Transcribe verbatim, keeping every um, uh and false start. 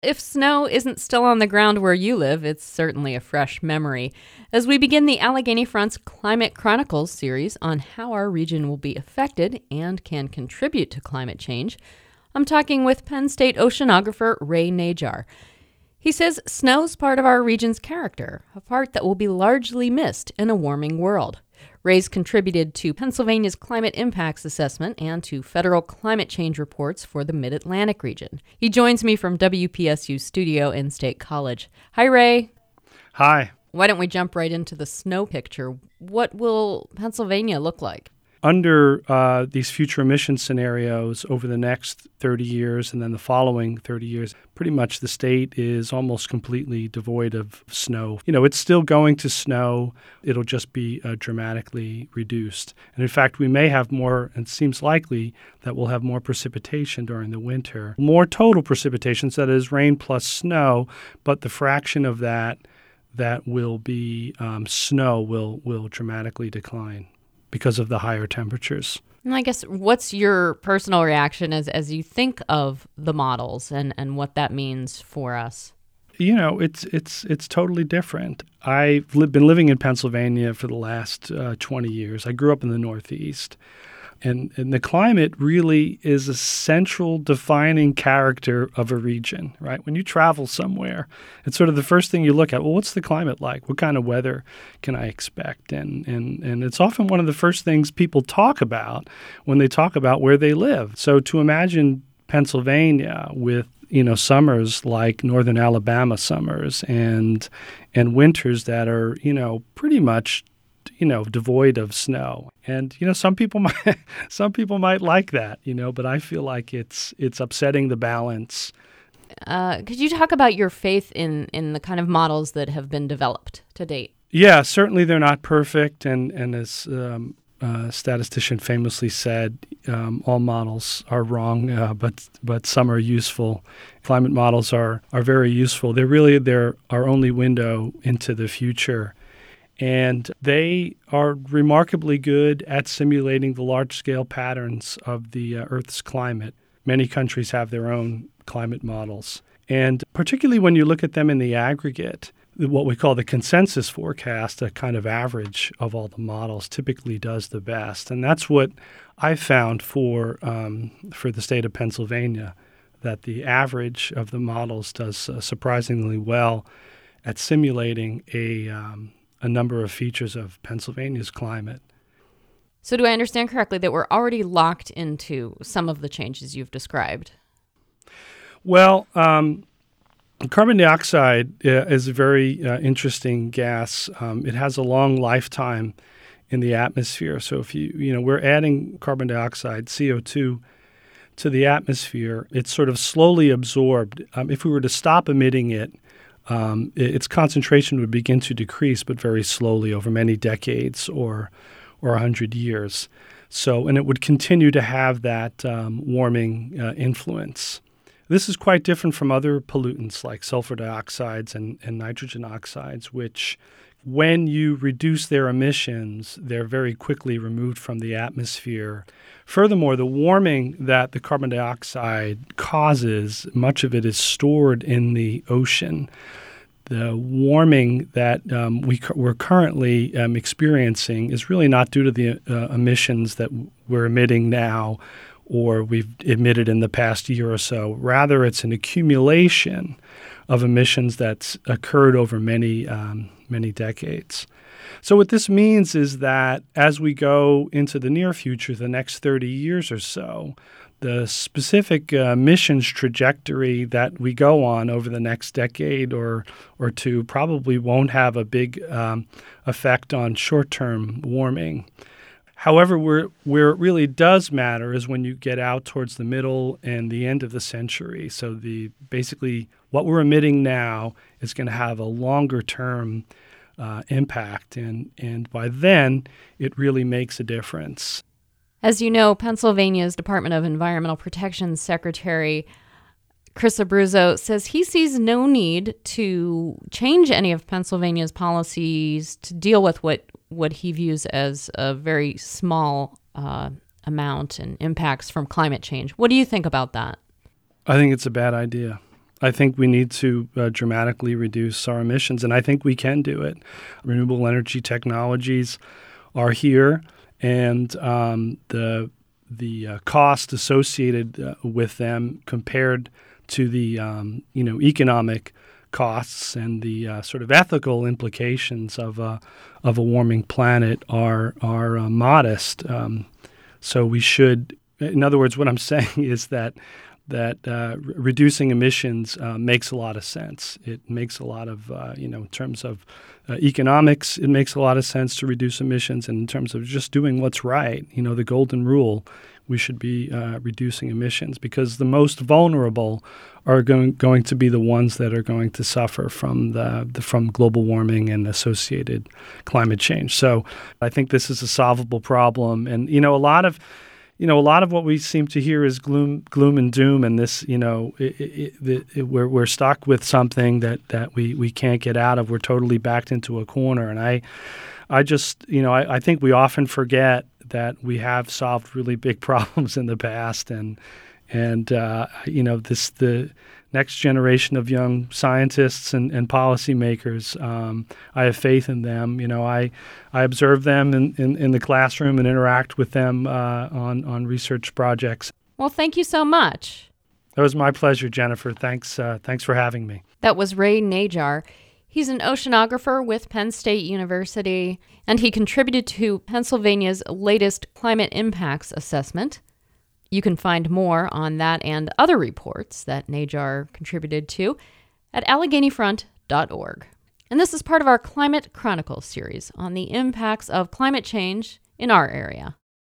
If snow isn't still on the ground where you live, it's certainly a fresh memory. As we begin the Allegheny Front's Climate Chronicles series on how our region will be affected and can contribute to climate change, I'm talking with Penn State oceanographer Ray Najar. He says snow's part of our region's character, a part that will be largely missed in a warming world. Ray's contributed to Pennsylvania's Climate Impacts Assessment and to federal climate change reports for the Mid-Atlantic region. He joins me from W P S U studio in State College. Hi, Ray. Hi. Why don't we jump right into the snow picture? What will Pennsylvania look like? Under uh, these future emission scenarios over the next thirty years and then the following thirty years, pretty much the state is almost completely devoid of snow. You know, it's still going to snow. It'll just be uh, dramatically reduced. And in fact, we may have more, and it seems likely that we'll have more precipitation during the winter. More total precipitation, so that is rain plus snow, but the fraction of that that will be um, snow will will dramatically decline because of the higher temperatures. And I guess what's your personal reaction as, as you think of the models and, and what that means for us? You know, it's it's it's totally different. I've li- been living in Pennsylvania for the last uh, twenty years. I grew up in the Northeast. And, and the climate really is a central defining character of a region, right? When you travel somewhere, it's sort of the first thing you look at. Well, what's the climate like? What kind of weather can I expect? And, and, and it's often one of the first things people talk about when they talk about where they live. So to imagine Pennsylvania with, you know, summers like northern Alabama summers and and winters that are, you know, pretty much you know, devoid of snow. And, you know, some people might some people might like that, you know, but I feel like it's it's upsetting the balance. Uh, could you talk about your faith in, in the kind of models that have been developed to date? Yeah, certainly they're not perfect. And, and as um, a statistician famously said, um, all models are wrong, uh, but but some are useful. Climate models are, are very useful. They're really they're our only window into the future. And they are remarkably good at simulating the large-scale patterns of the uh, Earth's climate. Many countries have their own climate models. And particularly when you look at them in the aggregate, what we call the consensus forecast, a kind of average of all the models, typically does the best. And that's what I found for um, for the state of Pennsylvania, that the average of the models does uh, surprisingly well at simulating a um, a number of features of Pennsylvania's climate. So do I understand correctly that we're already locked into some of the changes you've described? Well, um, carbon dioxide uh, is a very uh, interesting gas. Um, it has a long lifetime in the atmosphere. So if you, you know, we're adding carbon dioxide, C O two, to the atmosphere, it's sort of slowly absorbed. Um, if we were to stop emitting it, Um, its concentration would begin to decrease, but very slowly over many decades or or a hundred years. So, and it would continue to have that um, warming uh, influence. This is quite different from other pollutants like sulfur dioxides and, and nitrogen oxides, which, when you reduce their emissions, they're very quickly removed from the atmosphere. Furthermore, the warming that the carbon dioxide causes, much of it is stored in the ocean. The warming that um, we, we're currently um, experiencing is really not due to the uh, emissions that we're emitting now or we've emitted in the past year or so. Rather, it's an accumulation of emissions that's occurred over many, um, many decades. So what this means is that as we go into the near future, the next thirty years or so, the specific uh, emissions trajectory that we go on over the next decade or or two probably won't have a big um, effect on short-term warming. However, where, where it really does matter is when you get out towards the middle and the end of the century. So the basically what we're emitting now is going to have a longer-term uh, impact, and, and by then it really makes a difference. As you know, Pennsylvania's Department of Environmental Protection Secretary Chris Abruzzo says he sees no need to change any of Pennsylvania's policies to deal with what, what he views as a very small uh, amount and impacts from climate change. What do you think about that? I think it's a bad idea. I think we need to uh, dramatically reduce our emissions, and I think we can do it. Renewable energy technologies are here, and um, the the uh, cost associated uh, with them compared to the um, you know economic costs and the uh, sort of ethical implications of a of a warming planet are are uh, modest. Um, so we should, in other words, what I'm saying is that that uh, re- reducing emissions uh, makes a lot of sense. It makes a lot of uh, you know in terms of uh, economics, it makes a lot of sense to reduce emissions, and in terms of just doing what's right, you know, the golden rule. We should be uh, reducing emissions because the most vulnerable are going going to be the ones that are going to suffer from the, the from global warming and associated climate change. So I think this is a solvable problem, and you know a lot of you know a lot of what we seem to hear is gloom gloom and doom, and this you know it, it, it, it, we're we're stuck with something that that we we can't get out of. We're totally backed into a corner, and I I just you know I, I think we often forget that we have solved really big problems in the past, and and uh, you know this the next generation of young scientists and, and policymakers. Um, I have faith in them. You know, I I observe them in, in, in the classroom and interact with them uh, on on research projects. Well, thank you so much. That was my pleasure, Jennifer. Thanks uh, thanks for having me. That was Ray Najar. He's an oceanographer with Penn State University, and he contributed to Pennsylvania's latest climate impacts assessment. You can find more on that and other reports that Najar contributed to at allegheny front dot org. And this is part of our Climate Chronicles series on the impacts of climate change in our area.